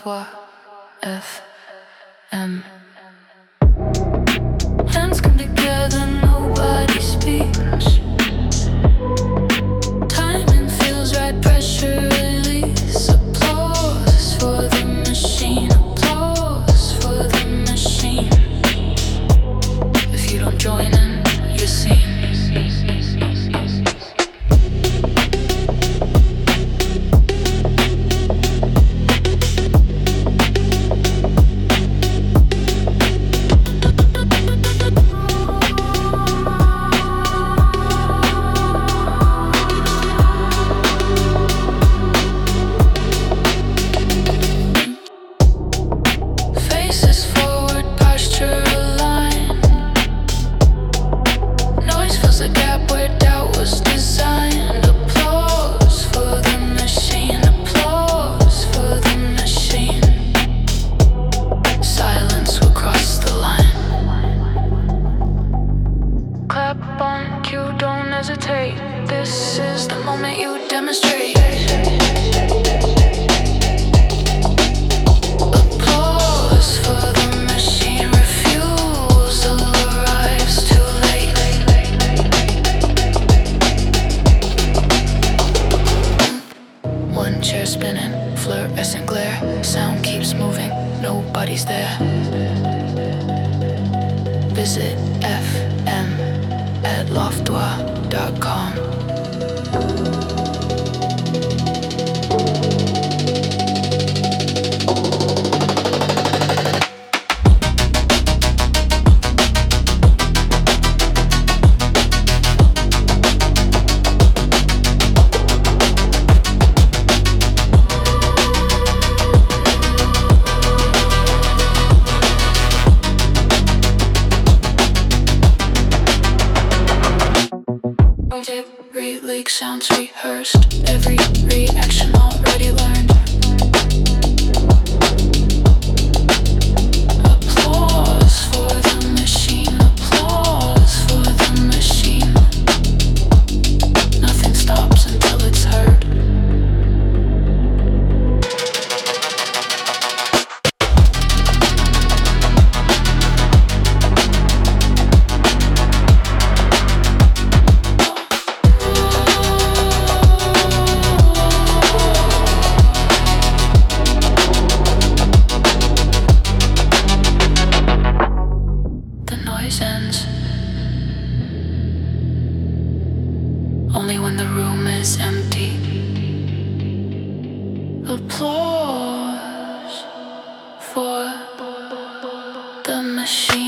toi, FM. Hands come together, nobody speaks. Timing feels right, pressure release. Applause for the machine, applause for the machine. If you don't join in, you're seen. Faces forward, posture aligned. Noise fills the gap where doubt was designed. Applause for the machine, applause for the machine. Silence will cross the line. Clap on cue, don't hesitate. This is the moment you demonstrate. Applause for the machine, refusal arrives too late. One chair spinning, fluorescent glare. Sound keeps moving, nobody's there. Visit FM at loftois.com. Every leak sounds rehearsed, every reaction already learned. Applause for the machine, applause for the machine. Nothing stops until it's heard. The noise ends only when the room is empty. Applause for the machine.